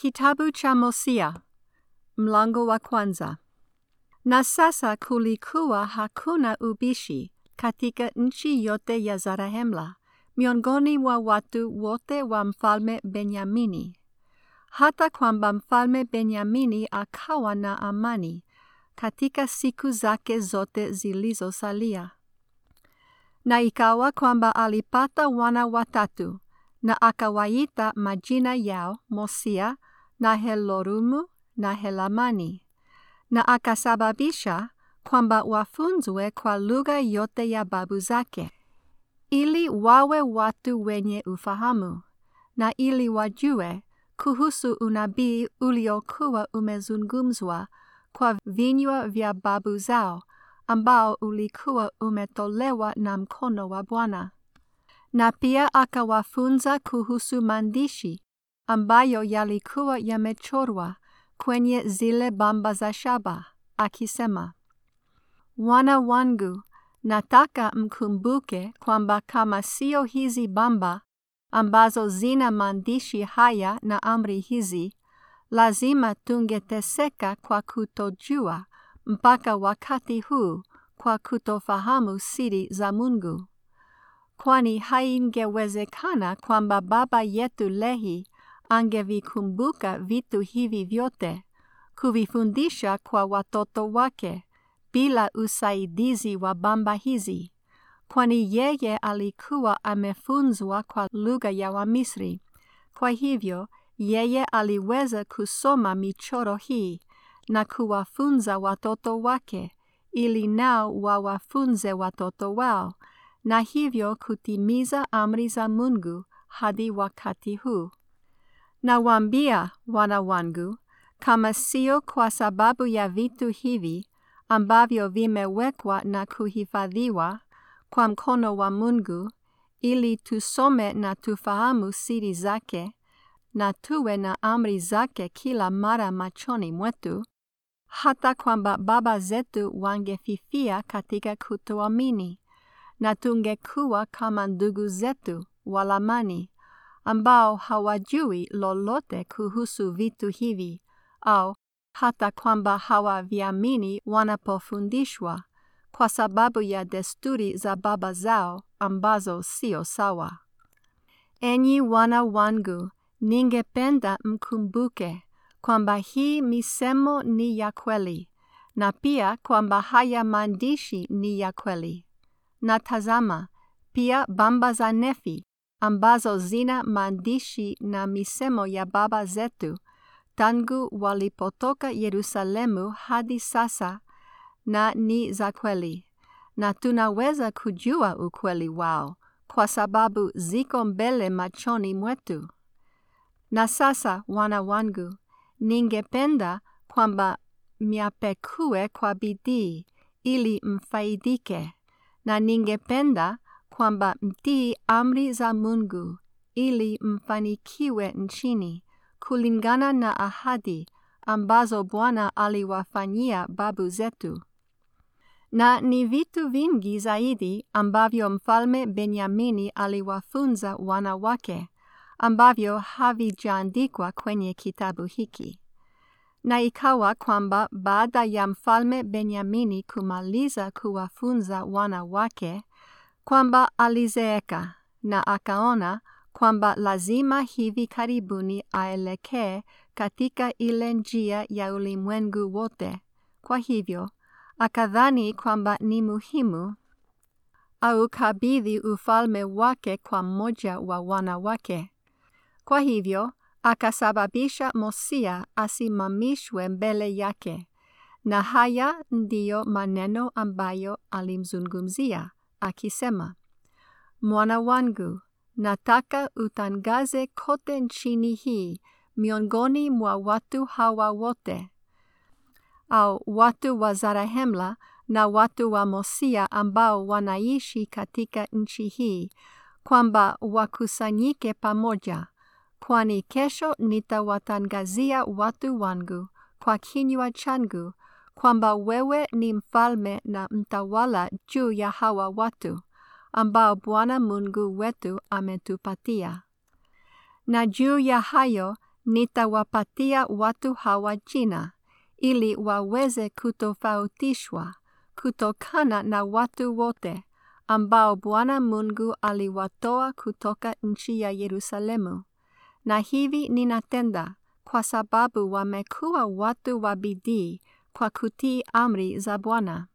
Kitabu cha Hosea, mlango wa kwanza. Na sasa kulikuwa hakuna ubishi katika nchi yote ya Zarahemla, miongoni mwa watu wote wa mfalme Benyamini, hata kwamba mfalme Benyamini akawa na amani katika siku zake zote zilizosalia. Na ikawa kwamba alipata wana watatu, na akawaita majina yao Hosea na Helorumu na Helamani, na akasababisha kwamba wafunzwe kwa lugha yote ya babu zake, ili wawe watu wenye ufahamu, na ili wajue kuhusu unabii uliokuwa umezungumzwa kwa vinywa vya babu zao, ambao ulikuwa umetolewa na mkono wa Bwana. Na pia akawafunza kuhusu maandishi ambayo yalikuwa yamechorwa kwenye zile bamba za shaba, akisema, wana wangu, nataka mkumbuke kwamba kama sio hizi bamba ambazo zina maandishi haya na amri hizi, lazima tungeteseka kwa kutojua mpaka wakati huu kwa kutofahamu siri za Mungu. Kwani haingewezekana kwamba baba yetu Lehi angevikumbuka vitu hivi vyote, kuvifundisha kwa watoto wake bila usaidizi wa bamba hizi, kwani yeye alikuwa amefunzwa kwa lugha ya Wamisri. Kwa hivyo yeye aliweza kusoma michoro hii na kuwafunza watoto wake, ili nao wawafunze watoto wao, na hivyo kutimiza amri za Mungu hadi wakati huu. Nawaambia, wana wangu, kama sio kwa sababu ya vitu hivi ambavyo vimewekwa na kuhifadhiwa kwa mkono wa Mungu, ili tusome na tufahamu siri zake, na tuwe na amri zake kila mara machoni mwetu, hata kwamba baba zetu wangefifia katika kutoamini, na tungekuwa kama ndugu zetu Walamani, ambao hawajui lolote kuhusu vitu hivi, au hata kwamba hawaviamini wanapofundishwa, kwa sababu ya desturi za baba zao ambazo sio sawa. Enyi wana wangu, ningependa mkumbuke kwamba hii misemo ni ya kweli, na pia kwamba haya maandishi ni ya kweli. Na tazama, pia bamba za Nefi, ambazo zina maandishi na misemo ya baba zetu, tangu walipotoka Yerusalemu hadi sasa, na ni za kweli, na tunaweza kujua ukweli wao, kwa sababu ziko mbele machoni mwetu. Na sasa, wana wangu, ningependa kwamba myapekue kwa bidii ili mfaidike, na ningependa kwamba mtii amri za Mungu ili mfanikiwe nchini, kulingana na ahadi ambazo Bwana aliwafanyia babu zetu. Na ni vitu vingi zaidi ambavyo mfalme Benyamini aliwafunza wana wake, ambavyo havijaandikwa kwenye kitabu hiki. Na ikawa kwamba baada ya mfalme Benyamini kumaliza kuwafunza wana wake, kwamba alizeeka, na akaona kwamba lazima hivi karibuni aelekee katika ile njia ya ulimwengu wote. Kwa hivyo akadhani kwamba ni muhimu aukabidhi ufalme wake kwa mmoja wa wana wake. Kwa hivyo akasababisha Hosea asimamishwe mbele yake, na haya ndiyo maneno ambayo alimzungumzia, akisema, mwana wangu, nataka utangaze kote nchini hii miongoni mwa watu hawa wote, au watu wa Zarahemla na watu wa Hosea ambao wanaishi katika nchi hii, kwamba wakusanyike pamoja, kwani kesho nitawatangazia watu wangu kwa kinywa changu kwamba wewe ni mfalme na mtawala juu ya hawa watu, ambao Bwana Mungu wetu ametupatia. Na juu ya hayo nitawapatia watu hawa jina, ili waweze kutofautishwa kutokana na watu wote ambao Bwana Mungu aliwatoa kutoka nchi ya Yerusalemu. Na hivi ninatenda kwa sababu wamekuwa watu wa bidii kwa kutii amri za Bwana.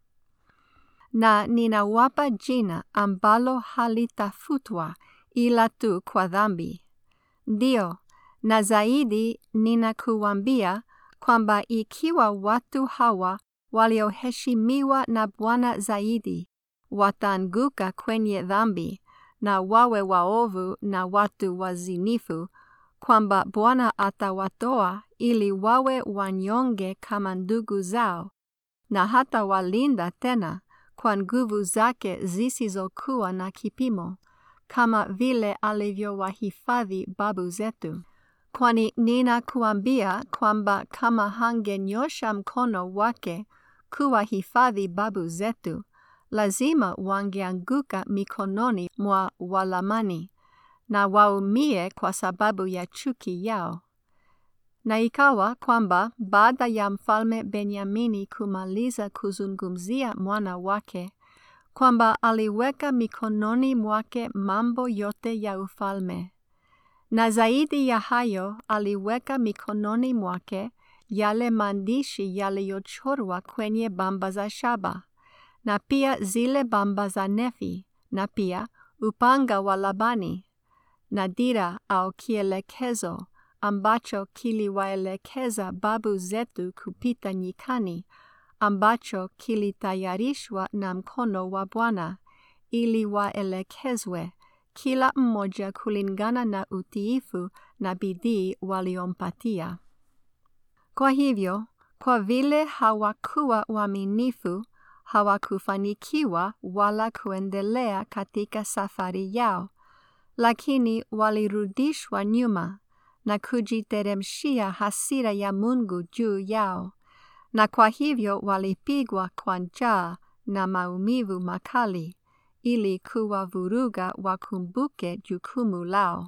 Na ninawapa jina ambalo halitafutwa ila tu kwa dhambi. Ndio, na zaidi ninakuambia kwamba ikiwa watu hawa walioheshimiwa na Bwana zaidi wataanguka kwenye dhambi na wawe waovu na watu wazinifu, kwamba Bwana atawatoa ili wawe wanyonge kama ndugu zao, na hata walinda tena kwa nguvu zake zisizokuwa na kipimo, kama vile alivyowahifadhi babu zetu. Kwani ninakuambia kwamba kama hangenyosha mkono wake kuwahifadhi babu zetu, lazima wangeanguka mikononi mwa Walamani na waumie kwa sababu ya chuki yao. Na ikawa kwamba baada ya mfalme Benyamini kumaliza kuzungumzia mwana wake, kwamba aliweka mikononi mwake mambo yote ya ufalme. Na zaidi ya hayo aliweka mikononi mwake yale maandishi yaliyochorwa kwenye bamba za shaba, na pia zile bamba za Nefi, na pia upanga wa Labani, na dira au kielekezo ambacho kiliwaelekeza babu zetu kupita nyikani, ambacho kilitayarishwa na mkono wa Bwana, ili waelekezwe kila mmoja kulingana na utiifu na bidii waliompatia. Kwa hivyo, kwa vile hawakuwa waaminifu, hawakufanikiwa wala kuendelea katika safari yao, lakini walirudishwa nyuma na kujiteremshia hasira ya Mungu juu yao, na kwa hivyo walipigwa kwa njaa na maumivu makali, ili kuwavuruga wakumbuke jukumu lao.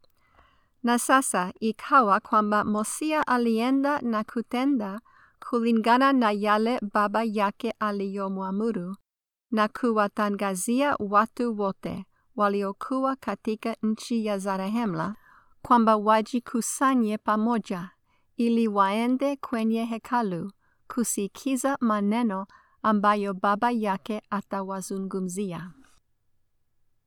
Na sasa ikawa kwamba Mosia alienda na kutenda kulingana na yale baba yake aliyomwamuru, na kuwatangazia watu wote waliokuwa katika nchi ya Zarehemla kwamba wajikusanye pamoja, ili waende kwenye hekalu kusikiza maneno ambayo baba yake atawazungumzia.